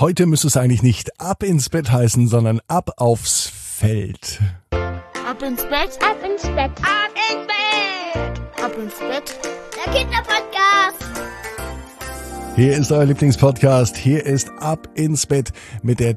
Heute müsste es eigentlich nicht ab ins Bett heißen, sondern ab aufs Feld. Ab ins Bett, ab ins Bett, ab ins Bett, ab ins Bett, der Kinderpodcast. Hier ist euer Lieblingspodcast, hier ist Ab ins Bett mit der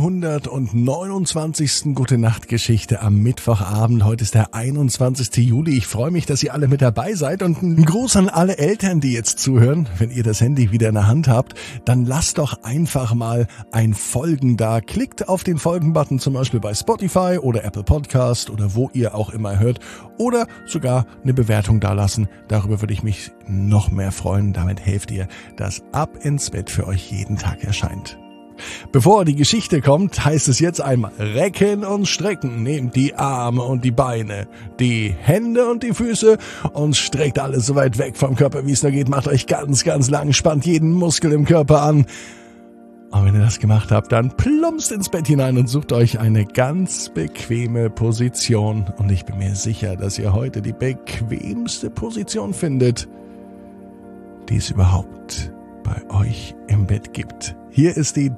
329. Gute-Nacht-Geschichte am Mittwochabend. Heute ist der 21. Juli. Ich freue mich, dass ihr alle mit dabei seid und ein Gruß an alle Eltern, die jetzt zuhören. Wenn ihr das Handy wieder in der Hand habt, dann lasst doch einfach mal ein Folgen da. Klickt auf den Folgen-Button, zum Beispiel bei Spotify oder Apple Podcast oder wo ihr auch immer hört, oder sogar eine Bewertung dalassen. Darüber würde ich mich noch mehr freuen. Damit helft ihr, dass Ab ins Bett für euch jeden Tag erscheint. Bevor die Geschichte kommt, heißt es jetzt einmal recken und strecken. Nehmt die Arme und die Beine, die Hände und die Füße und streckt alles so weit weg vom Körper, wie es nur geht. Macht euch ganz, ganz lang, spannt jeden Muskel im Körper an. Und wenn ihr das gemacht habt, dann plumpst ins Bett hinein und sucht euch eine ganz bequeme Position. Und ich bin mir sicher, dass ihr heute die bequemste Position findet, die es überhaupt bei euch im Bett gibt. Hier ist die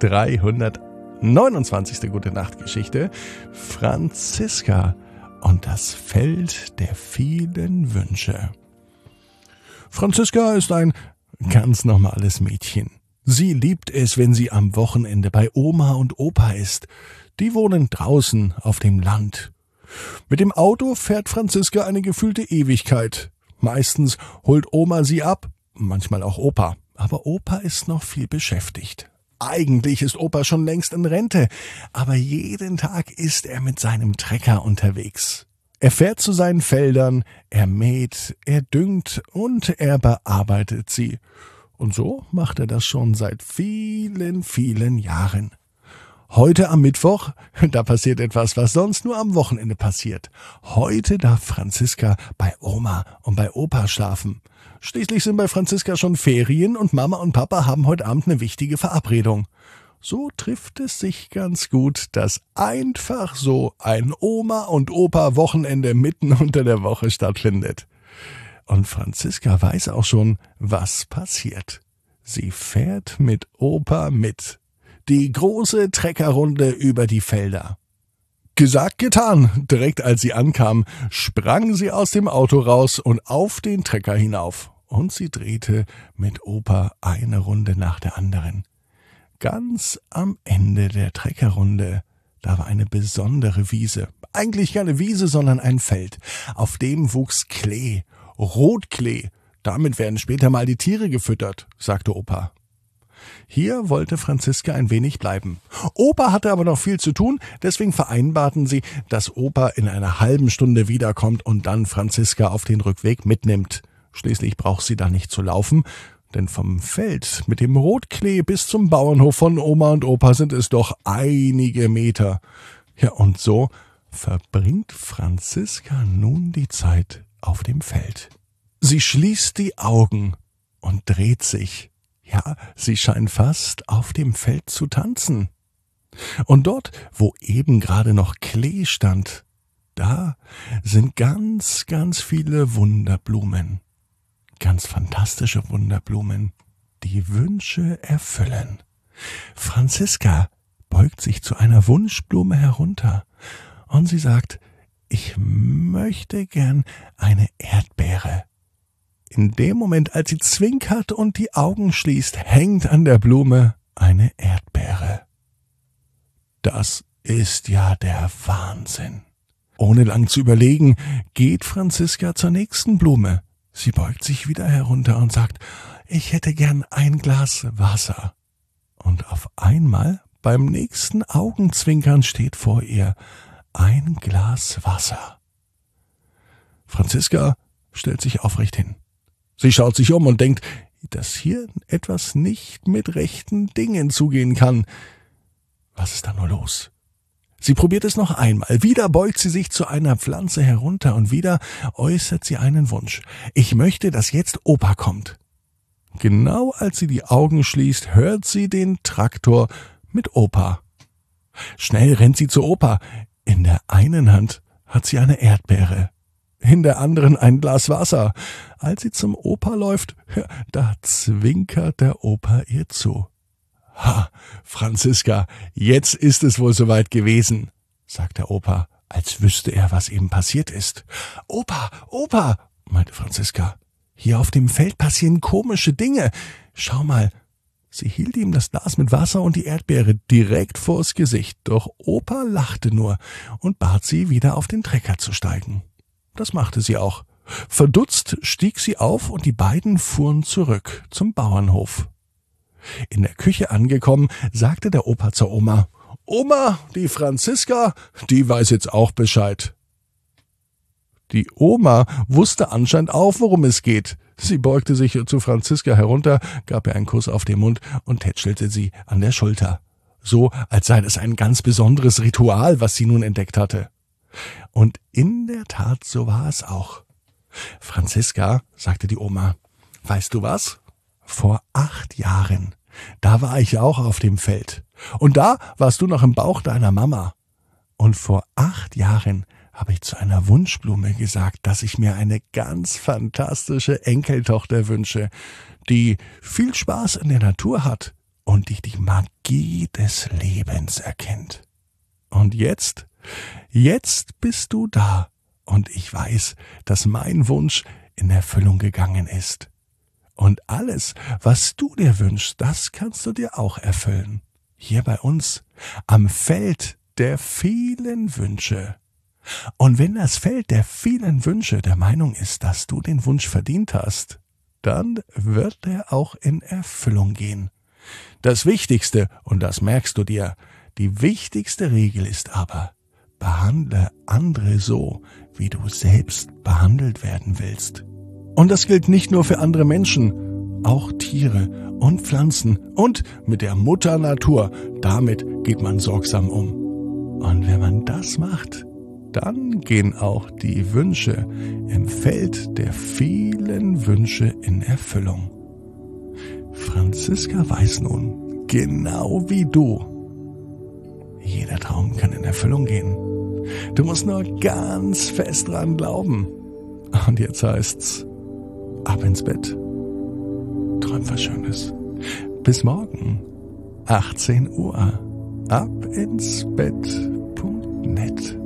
329. Gute-Nacht-Geschichte. Franziska und das Feld der vielen Wünsche. Franziska ist ein ganz normales Mädchen. Sie liebt es, wenn sie am Wochenende bei Oma und Opa ist. Die wohnen draußen auf dem Land. Mit dem Auto fährt Franziska eine gefühlte Ewigkeit. Meistens holt Oma sie ab, manchmal auch Opa. Aber Opa ist noch viel beschäftigt. Eigentlich ist Opa schon längst in Rente, aber jeden Tag ist er mit seinem Trecker unterwegs. Er fährt zu seinen Feldern, er mäht, er düngt und er bearbeitet sie. Und so macht er das schon seit vielen, vielen Jahren. Heute am Mittwoch, da passiert etwas, was sonst nur am Wochenende passiert. Heute darf Franziska bei Oma und bei Opa schlafen. Schließlich sind bei Franziska schon Ferien und Mama und Papa haben heute Abend eine wichtige Verabredung. So trifft es sich ganz gut, dass einfach so ein Oma- und Opa-Wochenende mitten unter der Woche stattfindet. Und Franziska weiß auch schon, was passiert. Sie fährt mit Opa mit. Die große Treckerrunde über die Felder. Gesagt, getan. Direkt als sie ankam, sprang sie aus dem Auto raus und auf den Trecker hinauf. Und sie drehte mit Opa eine Runde nach der anderen. Ganz am Ende der Treckerrunde, da war eine besondere Wiese. Eigentlich keine Wiese, sondern ein Feld. Auf dem wuchs Klee. Rotklee, damit werden später mal die Tiere gefüttert, sagte Opa. Hier wollte Franziska ein wenig bleiben. Opa hatte aber noch viel zu tun, deswegen vereinbarten sie, dass Opa in einer halben Stunde wiederkommt und dann Franziska auf den Rückweg mitnimmt. Schließlich braucht sie da nicht zu laufen, denn vom Feld mit dem Rotklee bis zum Bauernhof von Oma und Opa sind es doch einige Meter. Ja, und so verbringt Franziska nun die Zeit auf dem Feld. Sie schließt die Augen und dreht sich. Ja, sie scheint fast auf dem Feld zu tanzen. Und dort, wo eben gerade noch Klee stand, da sind ganz, ganz viele Wunderblumen. Ganz fantastische Wunderblumen, die Wünsche erfüllen. Franziska beugt sich zu einer Wunschblume herunter und sie sagt: Ich möchte gern eine Erdbeere. In dem Moment, als sie zwinkert und die Augen schließt, hängt an der Blume eine Erdbeere. Das ist ja der Wahnsinn. Ohne lang zu überlegen, geht Franziska zur nächsten Blume. Sie beugt sich wieder herunter und sagt: Ich hätte gern ein Glas Wasser. Und auf einmal, beim nächsten Augenzwinkern, steht vor ihr ein Glas Wasser. Franziska stellt sich aufrecht hin. Sie schaut sich um und denkt, dass hier etwas nicht mit rechten Dingen zugehen kann. Was ist da nur los? Sie probiert es noch einmal. Wieder beugt sie sich zu einer Pflanze herunter und wieder äußert sie einen Wunsch. Ich möchte, dass jetzt Opa kommt. Genau als sie die Augen schließt, hört sie den Traktor mit Opa. Schnell rennt sie zu Opa. In der einen Hand hat sie eine Erdbeere, in der anderen ein Glas Wasser. Als sie zum Opa läuft, da zwinkert der Opa ihr zu. Ha, Franziska, jetzt ist es wohl soweit gewesen, sagt der Opa, als wüsste er, was eben passiert ist. Opa, Opa, meinte Franziska, hier auf dem Feld passieren komische Dinge. Schau mal. Sie hielt ihm das Glas mit Wasser und die Erdbeere direkt vors Gesicht, doch Opa lachte nur und bat sie, wieder auf den Trecker zu steigen. Das machte sie auch. Verdutzt stieg sie auf und die beiden fuhren zurück zum Bauernhof. In der Küche angekommen, sagte der Opa zur Oma: »Oma, die Franziska, die weiß jetzt auch Bescheid.« Die Oma wusste anscheinend auch, worum es geht. Sie beugte sich zu Franziska herunter, gab ihr einen Kuss auf den Mund und tätschelte sie an der Schulter. So, als sei es ein ganz besonderes Ritual, was sie nun entdeckt hatte. Und in der Tat, so war es auch. »Franziska«, sagte die Oma, »weißt du was? Vor 8 Jahren, da war ich auch auf dem Feld. Und da warst du noch im Bauch deiner Mama. Und vor 8 Jahren habe ich zu einer Wunschblume gesagt, dass ich mir eine ganz fantastische Enkeltochter wünsche, die viel Spaß in der Natur hat und die Magie des Lebens erkennt. Und jetzt bist du da und ich weiß, dass mein Wunsch in Erfüllung gegangen ist. Und alles, was du dir wünschst, das kannst du dir auch erfüllen. Hier bei uns, am Feld der vielen Wünsche. Und wenn das Feld der vielen Wünsche der Meinung ist, dass du den Wunsch verdient hast, dann wird er auch in Erfüllung gehen. Das Wichtigste, und das merkst du dir, die wichtigste Regel ist aber, behandle andere so, wie du selbst behandelt werden willst. Und das gilt nicht nur für andere Menschen, auch Tiere und Pflanzen und mit der Mutter Natur, damit geht man sorgsam um. Und wenn man das macht, dann gehen auch die Wünsche im Feld der vielen Wünsche in Erfüllung. Franziska weiß nun, genau wie du, jeder Traum kann in Erfüllung gehen. Du musst nur ganz fest dran glauben. Und jetzt heißt's, ab ins Bett. Träum was Schönes. Bis morgen, 18 Uhr. Abinsbett.net